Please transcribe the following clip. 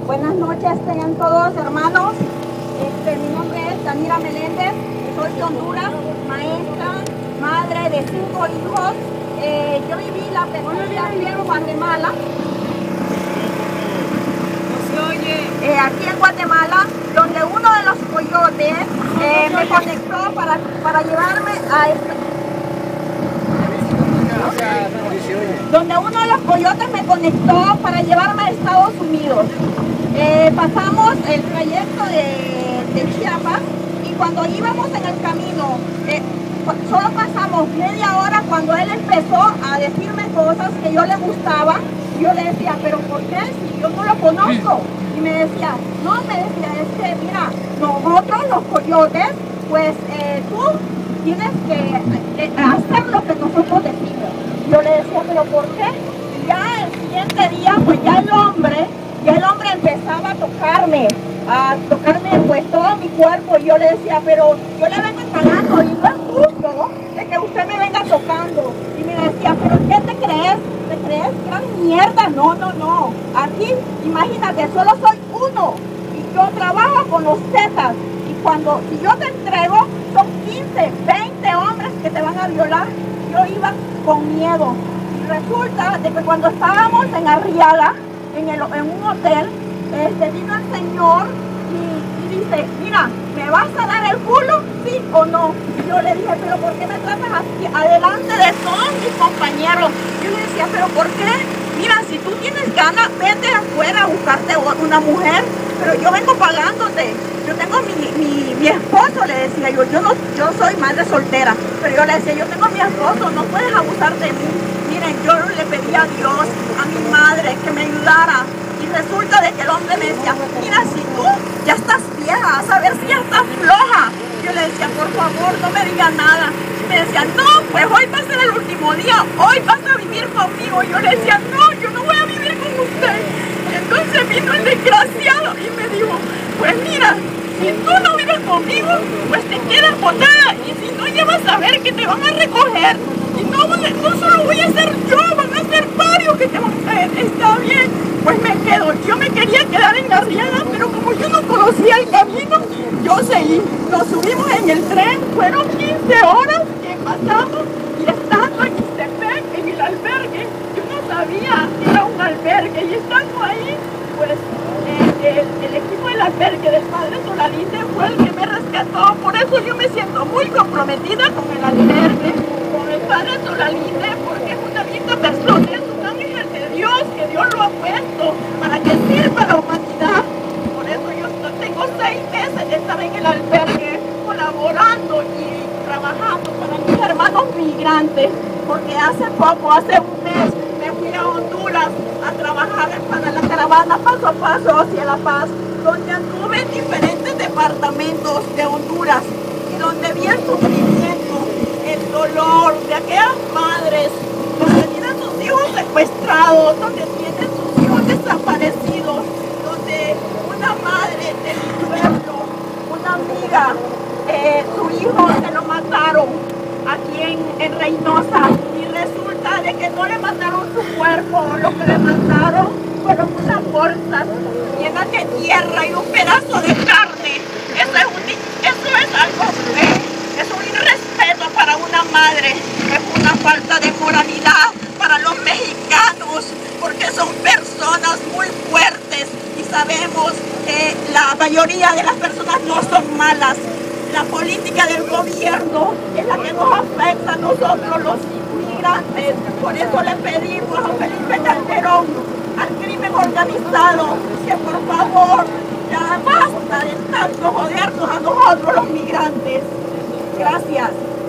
Buenas noches tengan todos, hermanos. Mi nombre es Danira Meléndez, soy de Honduras, maestra, madre de 5 hijos. Yo viví la pesadilla aquí en Guatemala. Aquí en Guatemala, donde uno de los coyotes me conectó para llevarme a Estados Unidos. Pasamos el trayecto de Chiapas y cuando íbamos en el camino, solo pasamos media hora cuando él empezó a decirme cosas que yo le gustaba. Yo le decía, ¿pero por qué? Si yo no lo conozco. Y me decía, es que mira, nosotros los coyotes, pues tú tienes que hacer lo que nosotros decimos. Yo le decía, ¿pero por qué? Y ya el siguiente día, pues ya el hombre empezaba a tocarme pues todo mi cuerpo. Y yo le decía, pero yo le vengo pagando y no es justo de que usted me venga tocando. Y me decía, ¿pero qué te crees? ¿Te crees gran mierda? No. Aquí, imagínate, solo soy uno y yo trabajo con los zetas. Y si yo te entrego, son 15, 20 hombres que te van a violar. Yo iba con miedo. Y resulta de que cuando estábamos en Arriaga, en un hotel, vino el señor y dice, mira, ¿me vas a dar el culo? ¿Sí o no? Y yo le dije, ¿pero por qué me tratas así adelante de todos mis compañeros? Yo le decía, ¿pero por qué? Mira, si tú tienes ganas, vete afuera a buscarte una mujer, pero yo vengo pagándote. Yo tengo mi esposo, le decía yo soy madre soltera, pero yo le decía, yo tengo mi esposo, no puedes abusar de mí. Miren, yo le pedí a Dios, a mi madre, que me ayudara. Y resulta de que el hombre me decía, mira, si tú ya estás vieja, a saber si ya estás floja. Yo le decía, por favor, no me diga nada. Y me decía, no, pues hoy va a ser el último día, hoy vas a vivir conmigo. Y yo le decía, no, yo no voy a vivir con usted. Y entonces vino el desgraciado y me dijo, pues mira, si tú no vives conmigo, pues te quedas botada. Y si no, ya vas a ver que te van a recoger. Y no solo voy a ser yo, van a ser varios que te van a traer. Está bien, pues me quedo. Yo me quería quedar en Arriaga, pero como yo no conocía el camino, yo seguí. Nos subimos en el tren, fueron 15 horas que pasamos y estando en Ixtepec, en el albergue, yo no sabía que era un albergue. Y estando ahí, pues el equipo del albergue del padre Solalinde fue el que me rescató. Por eso yo me siento muy comprometida con el albergue, con el padre Solalinde, porque es una linda persona, es un ángel de Dios, que Dios lo ha puesto para que sirva a la humanidad. Por eso yo tengo 6 meses de estar en el albergue colaborando y trabajando para mis hermanos migrantes, porque hace un mes, me fui a Honduras a trabajar para la caravana Paso a Paso hacia La Paz, donde anduve en diferentes departamentos de Honduras y donde vi el sufrimiento, el dolor de aquellas madres donde tienen sus hijos secuestrados, donde tienen sus hijos desaparecidos, donde una madre de mi pueblo, una amiga, su hijo se lo mataron aquí en Reynosa, y resulta de que no le mataron su cuerpo, lo que le mataron fueron unas bolsas llenas de tierra y un pedazo de carne. Eso es algo feo, es un irrespeto para una madre, es una falta de moralidad para los mexicanos, porque son personas muy fuertes y sabemos que la mayoría de las personas no son malas. La política del gobierno es la que nos afecta a nosotros los migrantes. Por eso le pedimos a Felipe Calderón, al crimen organizado, que por favor ya basta de tanto jodernos a nosotros los migrantes. Gracias.